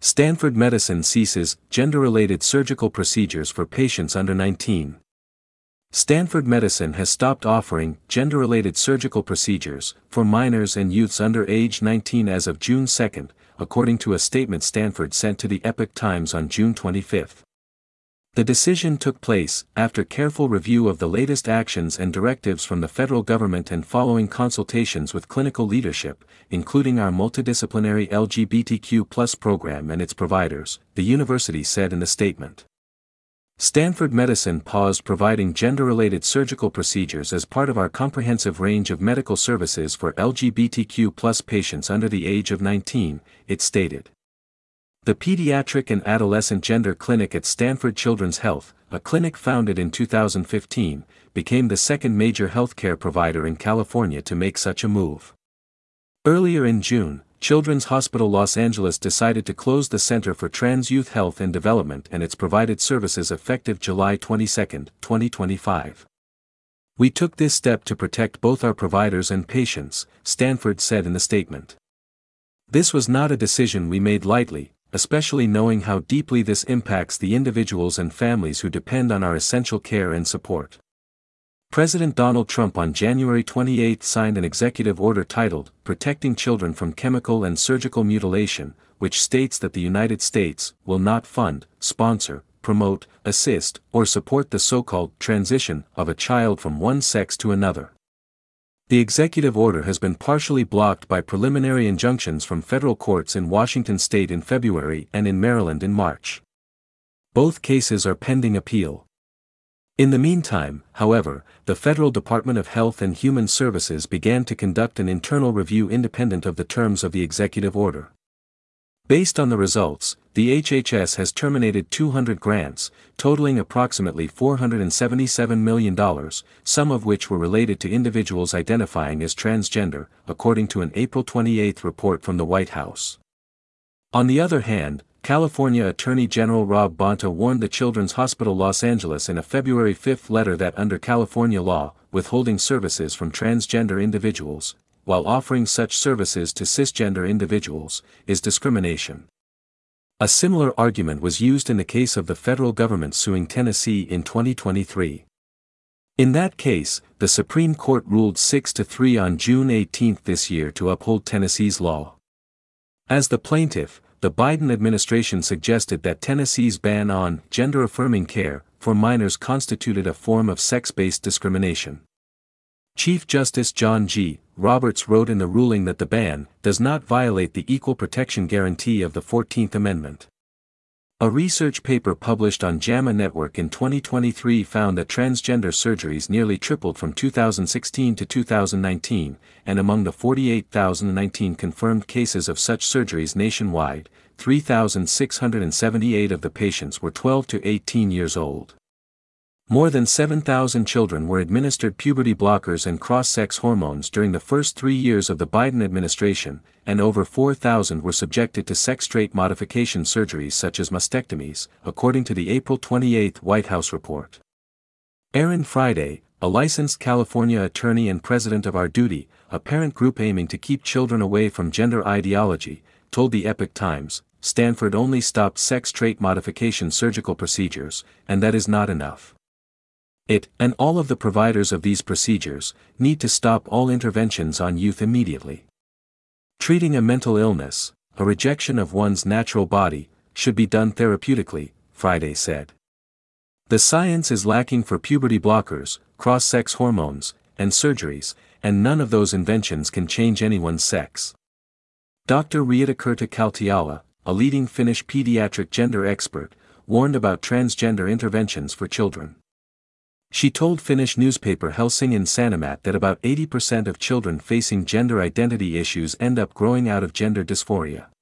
Stanford Medicine ceases gender-related surgical procedures for patients under 19. Stanford Medicine has stopped offering gender-related surgical procedures for minors and youths under age 19 as of June 2, according to a statement Stanford sent to the Epoch Times on June 25. The decision took place after careful review of the latest actions and directives from the federal government and following consultations with clinical leadership, including our multidisciplinary LGBTQ+ program and its providers, the university said in the statement. Stanford Medicine paused providing gender-related surgical procedures as part of our comprehensive range of medical services for LGBTQ+ patients under the age of 19, it stated. The Pediatric and Adolescent Gender Clinic at Stanford Children's Health, a clinic founded in 2015, became the second major healthcare provider in California to make such a move. Earlier in June, Children's Hospital Los Angeles decided to close the Center for Trans Youth Health and Development and its provided services effective July 22, 2025. We took this step to protect both our providers and patients, Stanford said in the statement. This was not a decision we made lightly, especially knowing how deeply this impacts the individuals and families who depend on our essential care and support. President Donald Trump on January 28 signed an executive order titled, Protecting Children from Chemical and Surgical Mutilation, which states that the United States will not fund, sponsor, promote, assist, or support the so-called transition of a child from one sex to another. The executive order has been partially blocked by preliminary injunctions from federal courts in Washington state in February and in Maryland in March. Both cases are pending appeal. In the meantime, however, the Federal Department of Health and Human Services began to conduct an internal review independent of the terms of the executive order. Based on the results, the HHS has terminated 200 grants, totaling approximately $477 million, some of which were related to individuals identifying as transgender, according to an April 28 report from the White House. On the other hand, California Attorney General Rob Bonta warned the Children's Hospital Los Angeles in a February 5 letter that under California law, withholding services from transgender individuals, while offering such services to cisgender individuals, is discrimination. A similar argument was used in the case of the federal government suing Tennessee in 2023. In that case, the Supreme Court ruled 6-3 on June 18 this year to uphold Tennessee's law. As the plaintiff, the Biden administration suggested that Tennessee's ban on gender-affirming care for minors constituted a form of sex-based discrimination. Chief Justice John G. Roberts wrote in the ruling that the ban does not violate the equal protection guarantee of the 14th Amendment. A research paper published on JAMA Network in 2023 found that transgender surgeries nearly tripled from 2016 to 2019, and among the 48,019 confirmed cases of such surgeries nationwide, 3,678 of the patients were 12 to 18 years old. More than 7,000 children were administered puberty blockers and cross-sex hormones during the first 3 years of the Biden administration, and over 4,000 were subjected to sex trait modification surgeries such as mastectomies, according to the April 28 White House report. Aaron Friday, a licensed California attorney and president of Our Duty, a parent group aiming to keep children away from gender ideology, told the Epoch Times, Stanford only stopped sex trait modification surgical procedures, and that is not enough. It, and all of the providers of these procedures, need to stop all interventions on youth immediately. Treating a mental illness, a rejection of one's natural body, should be done therapeutically, Friday said. The science is lacking for puberty blockers, cross-sex hormones, and surgeries, and none of those inventions can change anyone's sex. Dr. Riitta Kurta-Kaltiala, a leading Finnish pediatric gender expert, warned about transgender interventions for children. She told Finnish newspaper Helsingin Sanomat that about 80% of children facing gender identity issues end up growing out of gender dysphoria.